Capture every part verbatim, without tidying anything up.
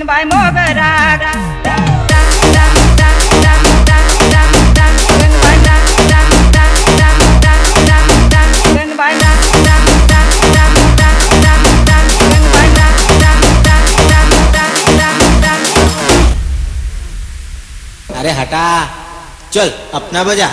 गणबाई मोगरा अरे हटा, चल अपना बजा।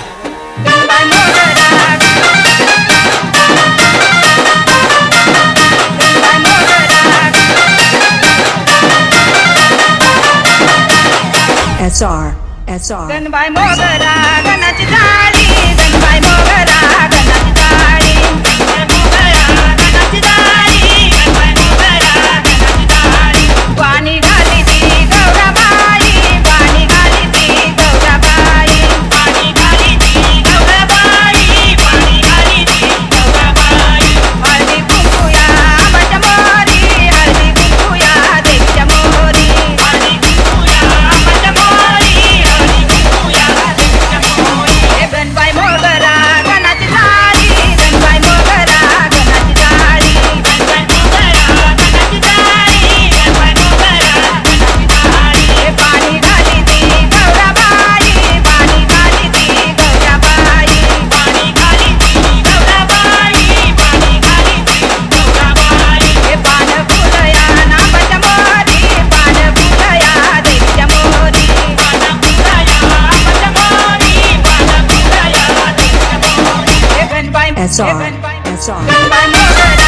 S R S R गणबाई मोगरा गणाची जाळी गणबाई मोगरा गणाची जाळी गणाची जाळी गणबाई मोगरा गणाची जाळी पाणी घाली ती गौराबाई पाणी घाली ती गौराबाई पाणी घाली ती गौराबाई पाणी घाली ती गौराबाई हळदी कुंकूया आंबाच्या मोरी हळदी कुंकूया देवीच्या मोरी हळदी कुंकूया आंबाच्या मोरी हळदी कुंकूया देवीच्या मोरी हे गणबाई मोगरा गणाची जाळी गणबाई मोगरा गणाची जाळी गणबाई मोगरा गणाची जाळी गणबाई मोगरा गणाची जाळी हे पाणी घाली ती गौराबाई पाणी घाली ती गौराबाई पाणी घाली ती गौराबाई पाणी घाली ती गौराबाई हे पान फुलया नांबाच्या मोरी पान फुलया देवीच्या मोरी पान फुलया आंबाच्या मोरी पान फुलया देवीच्या मोरी हे गणबाई S R S R गणबाई मोगरा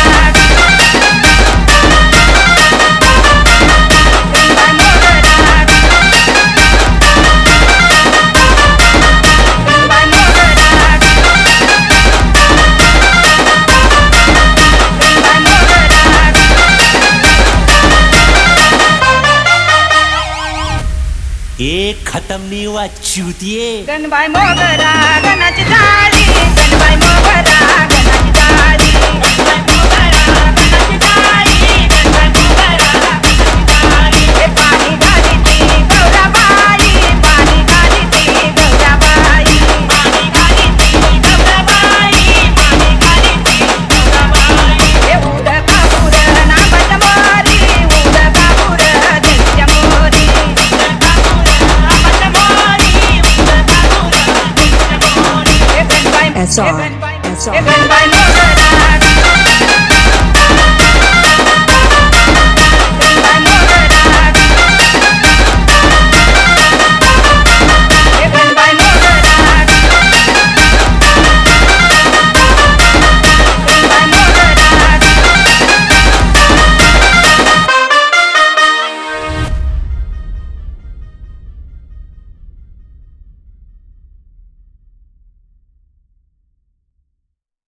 गणबाई मोगरा गणबाई मोगरा गणबाई मोगरा एक खत्म नहीं हुआ चूतिए। गणबाई मोगरा गणाची जाळी गणबाई मोगरा गणाची जाळी गणबाई मोगरा गणाची जाळी गणबाई मोगरा गणाची जाळी हे पाणी घाली ती गौराबाई पाणी घाली ती गौराबाई पाणी घाली ती गौराबाई पाणी घाली ती गौराबाई हे उड कापूर नांबाच्या मोरी उड कापूर देवीच्या मोरी उड कापूर आंबाच्या मोरी उड कापूर देवीच्या मोरी हे गणबाई S R हे गणबाई S हे R गणबाई